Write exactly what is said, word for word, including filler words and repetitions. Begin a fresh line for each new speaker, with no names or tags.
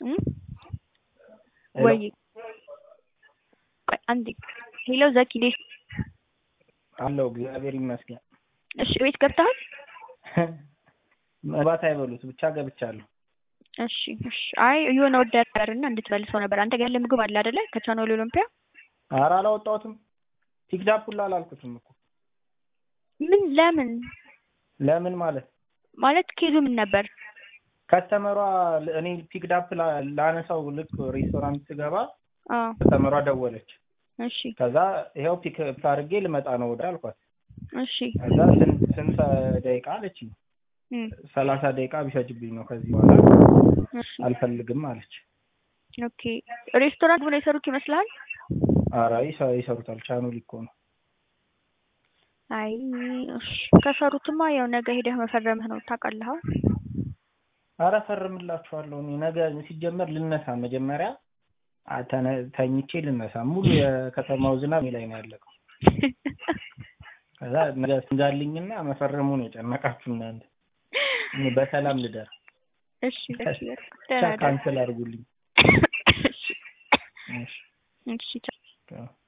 እም ወይ አንዴ ሄሎ ዘኪ ዴስ
አለው እግዚአብሔር ይመስገን።
እሺ ቤት ገብተሃል?
መባት አይበሉት ብቻ ገብቻለሁ።
እሺ እሺ አይ የሆነ ወዳደርና እንድትበልሰው ነበር። አንተ ጋር ለምግብ አለ አይደለ? ከቻናል ኦሎምፒያ
ኧረ አላወጣሁትም። ቲክዳፑላ አላልኩትም እኮ።
ምን ለምን
ለምን ማለት
ማለት ኬዙ ምን ነበር?
ከስተመሯ እኔ ፒክዳፕ ላነሳው ልክ ሬስቶራንት ስገባ
አዎ
ከስተመሯ ደወለች።
እሺ
ከዛ ይሄው ፒክ አድርጌ ልመጣ ነው ወደ አልኳት።
እሺ
ከዛ ስንት ስንት ደቂቃ አለችኝ።
እም
ሰላሳ ደቂቃ ቢፈጅብኝ ነው ከዚህ በኋላ
እሺ
አልፈልግም አለች።
ኦኬ ሬስቶራንት ሆነ የሰሩት ይመስላል?
ኧረ ይሰሩታል ቻናል እኮ ነው።
አይ እሺ ከሰሩትማ ያው ነገ ሄደህ መፈረምህ ነው ታውቃለህ።
ኧረ ፈርምላችኋለሁ። እኔ ነገ ሲጀመር ልነሳ መጀመሪያ ተኝቼ ልነሳ። ሙሉ የከተማው ዝናብ ላይ ነው ያለቀው። ከዛ ነገ እንዳልኝና መፈረሙ ነው የጨነቃችሁ እናንተ። እኔ በሰላም ልደር።
እሺ እሺ
ካንሰል አድርጉልኝ።
እሺ እሺ